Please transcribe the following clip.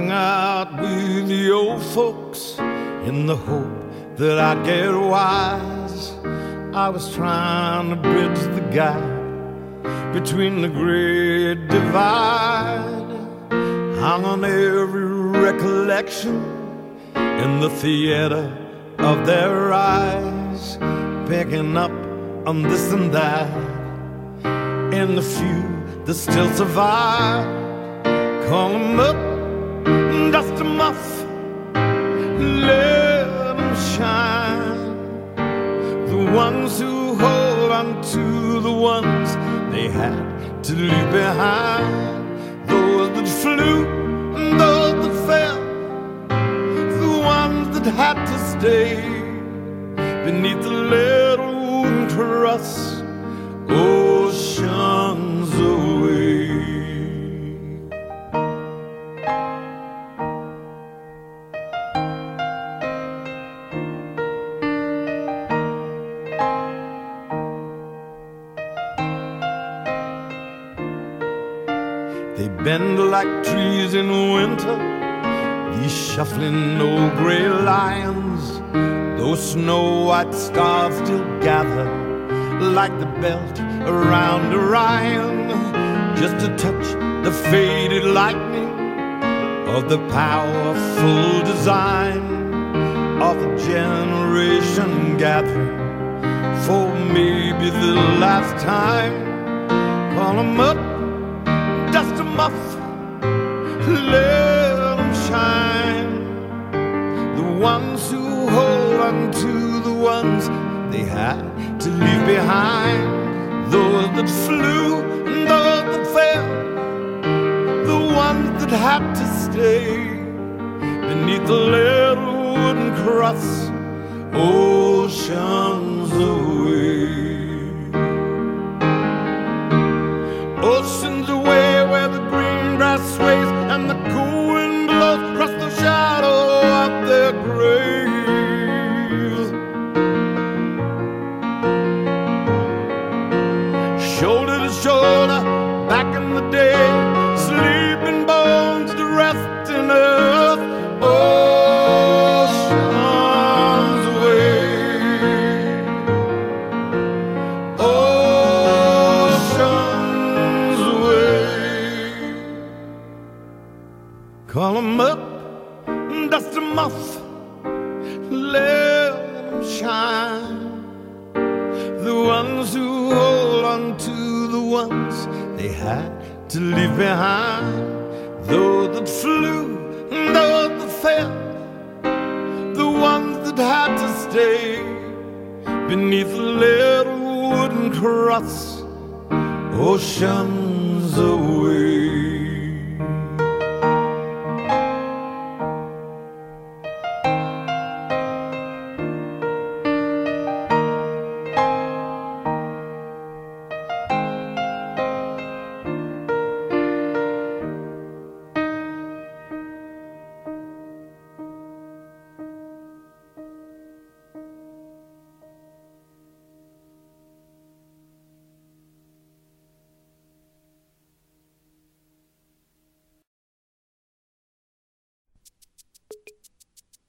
hung out with the old folks in the hope that I'd get wise. I was trying to bridge the gap between the great divide. Hung on every recollection in the theater of their eyes, picking up on this and that, and the few that still survive. Call them up, dust them off, let them shine. The ones who hold on to the ones they had to leave behind. Those that flew and those that fell, the ones that had to stay beneath the little wooden cross oceans away. They bend like trees in winter, these shuffling old gray lions. Those snow-white stars still gather like the belt around Orion, just to touch the faded lightning of the powerful design of a generation gathering for maybe the last time. Call them up, dust them off, let them shine. The ones who hold on to the ones they had to leave behind. Those that flew and those that fell, the ones that had to stay beneath the little wooden cross oceans away. Oceans away where the green grass sways and the cool wind blows across the shadow of their graves. Shoulder to shoulder, back in the day, sleeping bones to rest in earth. Oceans away, oceans away. Call them up, dust them off, let them shine. The ones who hold on to the ones they had to leave behind. Those that flew and those that fell, the ones that had to stay beneath the little wooden cross oceans away.